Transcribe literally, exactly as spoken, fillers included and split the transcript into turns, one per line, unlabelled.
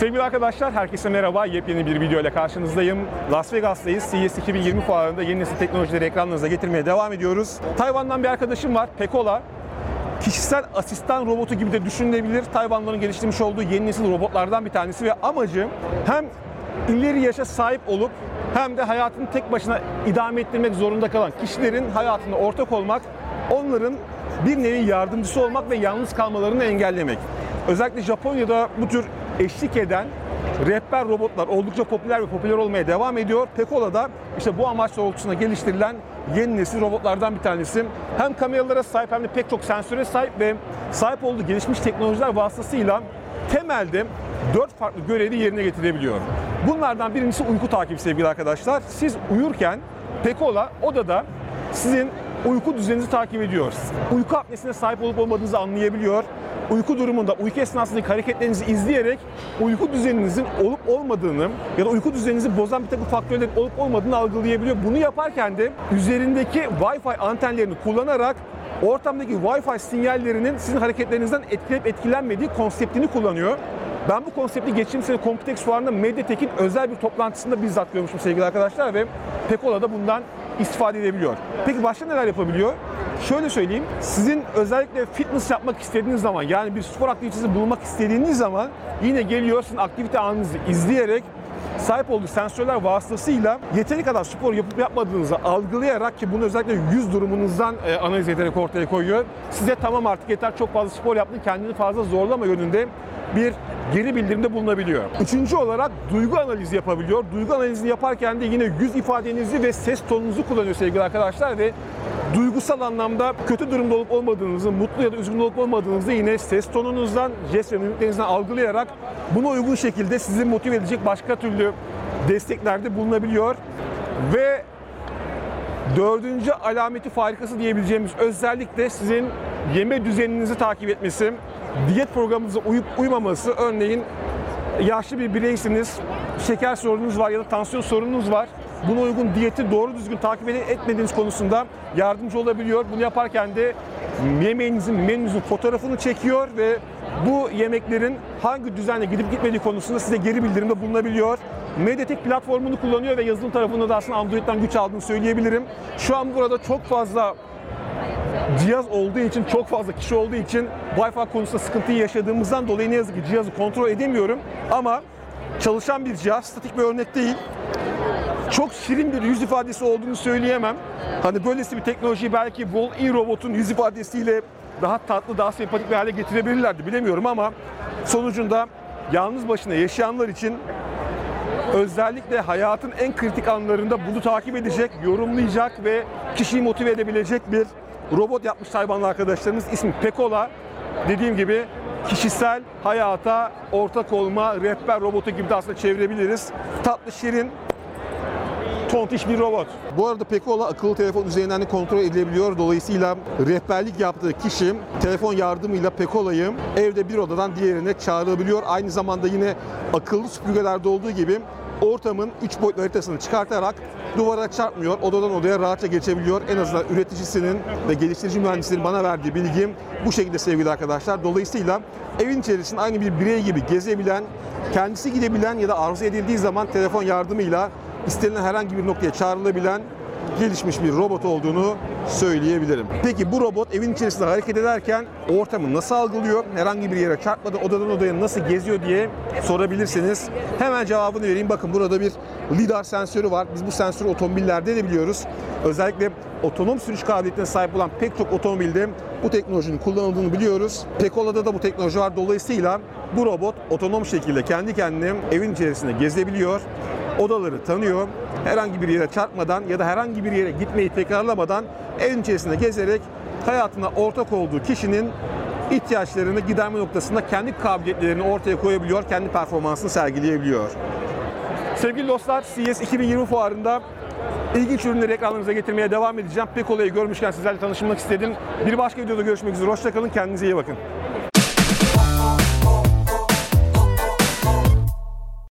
Sevgili arkadaşlar, herkese merhaba. Yepyeni bir video ile karşınızdayım. Las Vegas'tayız. C E S iki bin yirmi fuarında yeni nesil teknolojileri ekranlarınıza getirmeye devam ediyoruz. Tayvan'dan bir arkadaşım var, Pekola. Kişisel asistan robotu gibi de düşünülebilir. Tayvanlıların geliştirmiş olduğu yeni nesil robotlardan bir tanesi ve amacı hem ileri yaşa sahip olup hem de hayatını tek başına idame ettirmek zorunda kalan kişilerin hayatına ortak olmak, onların bir nevi yardımcısı olmak ve yalnız kalmalarını engellemek. Özellikle Japonya'da bu tür eşlik eden rehber robotlar oldukça popüler ve popüler olmaya devam ediyor. Pekola da işte bu amaç doğrultusunda geliştirilen yeni nesil robotlardan bir tanesi. Hem kameralara sahip hem de pek çok sensöre sahip ve sahip olduğu gelişmiş teknolojiler vasıtasıyla temelde dört farklı görevi yerine getirebiliyor. Bunlardan birincisi uyku takibi sevgili arkadaşlar. Siz uyurken Pekola odada sizin uyku düzeninizi takip ediyor. Uyku apnesine sahip olup olmadığınızı anlayabiliyor. Uyku durumunda, uyku esnasındaki hareketlerinizi izleyerek uyku düzeninizin olup olmadığını ya da uyku düzeninizi bozan bir takım faktörlerin olup olmadığını algılayabiliyor. Bunu yaparken de üzerindeki Wi-Fi antenlerini kullanarak ortamdaki Wi-Fi sinyallerinin sizin hareketlerinizden etkileyip etkilenmediği konseptini kullanıyor. Ben bu konsepti geçtiğimiz sene Computex fuarında Mediatek'in özel bir toplantısında bizzat görmüştüm sevgili arkadaşlar ve Pekola da bundan istifade edebiliyor. Peki başka neler yapabiliyor? Şöyle söyleyeyim, sizin özellikle fitness yapmak istediğiniz zaman, yani bir spor aktivitesi bulmak istediğiniz zaman yine geliyor sizin aktivite anınızı izleyerek sahip olduğu sensörler vasıtasıyla yeteri kadar spor yapıp yapmadığınızı algılayarak, ki bunu özellikle yüz durumunuzdan e, analiz ederek ortaya koyuyor. Size tamam artık yeter, çok fazla spor yaptın, kendini fazla zorlama yönünde bir geri bildirimde bulunabiliyor. Üçüncü olarak duygu analizi yapabiliyor. Duygu analizini yaparken de yine yüz ifadenizi ve ses tonunuzu kullanıyor sevgili arkadaşlar ve duygusal anlamda kötü durumda olup olmadığınızı, mutlu ya da üzgün olup olmadığınızı yine ses tonunuzdan, jest ve mimiklerinizden algılayarak buna uygun şekilde sizi motive edecek başka türlü desteklerde bulunabiliyor. Ve dördüncü alameti farikası diyebileceğimiz özellik de sizin yeme düzeninizi takip etmesi, diyet programınıza uyup uymaması. Örneğin yaşlı bir bireysiniz, şeker sorununuz var ya da tansiyon sorununuz var. Buna uygun diyeti doğru düzgün takip etmediğiniz konusunda yardımcı olabiliyor. Bunu yaparken de yemeğinizin, menünüzün fotoğrafını çekiyor ve bu yemeklerin hangi düzenle gidip gitmediği konusunda size geri bildirimde bulunabiliyor. Mediatek platformunu kullanıyor ve yazılım tarafında da aslında Android'den güç aldığını söyleyebilirim. Şu an burada çok fazla cihaz olduğu için, çok fazla kişi olduğu için Wi-Fi konusunda sıkıntıyı yaşadığımızdan dolayı ne yazık ki cihazı kontrol edemiyorum. Ama çalışan bir cihaz, statik bir örnek değil. Çok şirin bir yüz ifadesi olduğunu söyleyemem. Hani böylesi bir teknolojiyi belki Wall-E robotun yüz ifadesiyle daha tatlı, daha sempatik bir hale getirebilirlerdi, bilemiyorum ama sonucunda yalnız başına yaşayanlar için özellikle hayatın en kritik anlarında bunu takip edecek, yorumlayacak ve kişiyi motive edebilecek bir robot yapmış Tayvanlı arkadaşlarımız. İsmi Pekola. Dediğim gibi kişisel hayata ortak olma, rehber robotu gibi de aslında çevirebiliriz. Tatlı, şirin, tontiş bir robot. Bu arada Pekola akıllı telefon üzerinden de kontrol edilebiliyor. Dolayısıyla rehberlik yaptığı kişi telefon yardımıyla Pekola'yı evde bir odadan diğerine çağırabiliyor. Aynı zamanda yine akıllı süpürgelerde olduğu gibi ortamın üç boyutlu haritasını çıkartarak duvara çarpmıyor, odadan odaya rahatça geçebiliyor. En azından üreticisinin ve geliştirici mühendislerin bana verdiği bilgim bu şekilde sevgili arkadaşlar. Dolayısıyla evin içerisinde aynı bir birey gibi gezebilen, kendisi gidebilen ya da arzu edildiği zaman telefon yardımıyla istenilen herhangi bir noktaya çağrılabilen gelişmiş bir robot olduğunu söyleyebilirim. Peki bu robot evin içerisinde hareket ederken ortamı nasıl algılıyor? Herhangi bir yere çarpmadan odadan odaya nasıl geziyor diye sorabilirsiniz. Hemen cevabını vereyim. Bakın burada bir lidar sensörü var. Biz bu sensörü otomobillerde de biliyoruz. Özellikle otonom sürüş kabiliyetine sahip olan pek çok otomobilde bu teknolojinin kullanıldığını biliyoruz. Pekola'da da bu teknoloji var. Dolayısıyla bu robot otonom şekilde kendi kendine evin içerisinde gezebiliyor. Odaları tanıyor. Herhangi bir yere çarpmadan ya da herhangi bir yere gitmeyi tekrarlamadan evin içerisinde gezerek hayatına ortak olduğu kişinin ihtiyaçlarını giderme noktasında kendi kabiliyetlerini ortaya koyabiliyor, kendi performansını sergileyebiliyor. Sevgili dostlar, C E S iki bin yirmi fuarında ilginç ürünleri ekranlarınıza getirmeye devam edeceğim. Pekola'yı görmüşken sizlerle tanışmak istedim. Bir başka videoda görüşmek üzere. Hoşça kalın, kendinize iyi bakın.